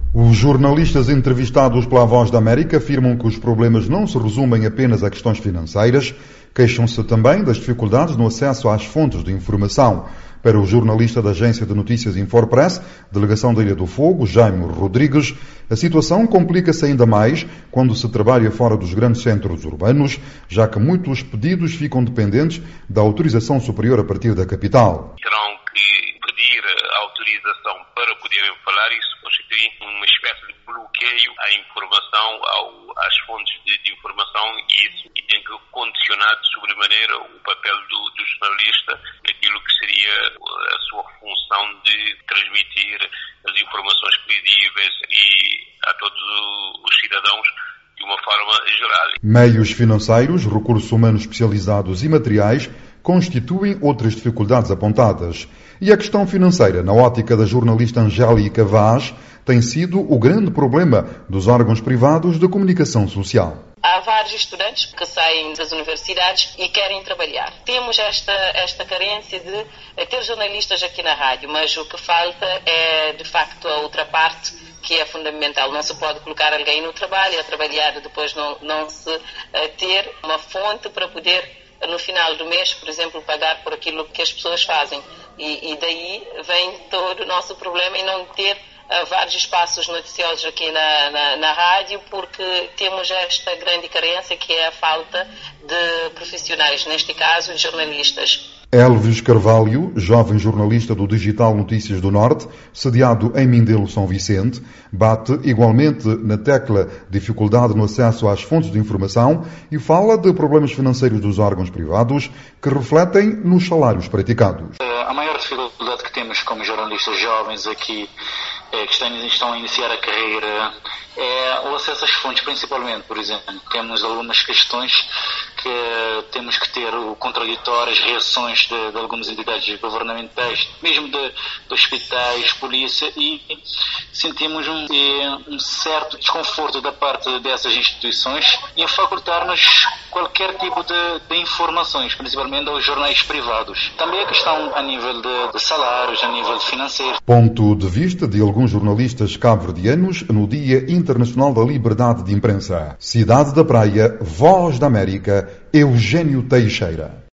Os jornalistas entrevistados pela Voz da América afirmam que os problemas não se resumem apenas a questões financeiras, queixam-se também das dificuldades no acesso às fontes de informação. Para o jornalista da agência de notícias Infopress, delegação da Ilha do Fogo, Jaime Rodrigues, a situação complica-se ainda mais quando se trabalha fora dos grandes centros urbanos, já que muitos pedidos ficam dependentes da autorização superior a partir da capital. Terão que pedir autorização para poderem falar, isso constitui uma espécie de bloqueio à informação, às fontes de informação, e tem que condicionar de sobremaneira o papel do jornalista naquilo que seria a sua função de transmitir as informações credíveis a todos os cidadãos de uma forma geral. Meios financeiros, recursos humanos especializados e materiais constituem outras dificuldades apontadas. E a questão financeira, na ótica da jornalista Angélica Vaz, tem sido o grande problema dos órgãos privados de comunicação social. Há vários estudantes que saem das universidades e querem trabalhar. Temos esta carência de ter jornalistas aqui na rádio, mas o que falta é, de facto, a outra parte que é fundamental. Não se pode colocar alguém no trabalho, a trabalhar e depois não se ter uma fonte para poder, no final do mês, por exemplo, pagar por aquilo que as pessoas fazem. E daí vem todo o nosso problema em não ter vários espaços noticiosos aqui na rádio, porque temos esta grande carência que é a falta de profissionais, neste caso, jornalistas. Elvis Carvalho, jovem jornalista do Digital Notícias do Norte, sediado em Mindelo, São Vicente, bate igualmente na tecla dificuldade no acesso às fontes de informação e fala de problemas financeiros dos órgãos privados que refletem nos salários praticados. A maior dificuldade que temos como jornalistas jovens aqui, que estão a iniciar a carreira, é o acesso às fontes, principalmente. Por exemplo, temos algumas questões que temos que ter contraditórias, reações de algumas entidades governamentais, mesmo de hospitais, polícia, e sentimos um certo desconforto da parte dessas instituições em facultar-nos qualquer tipo de informações, principalmente aos jornais privados. Também a questão a nível de salários, a nível financeiro. Ponto de vista de alguns jornalistas cabo-verdianos no Dia Internacional da Liberdade de Imprensa. Cidade da Praia, Voz da América, Eugênio Teixeira.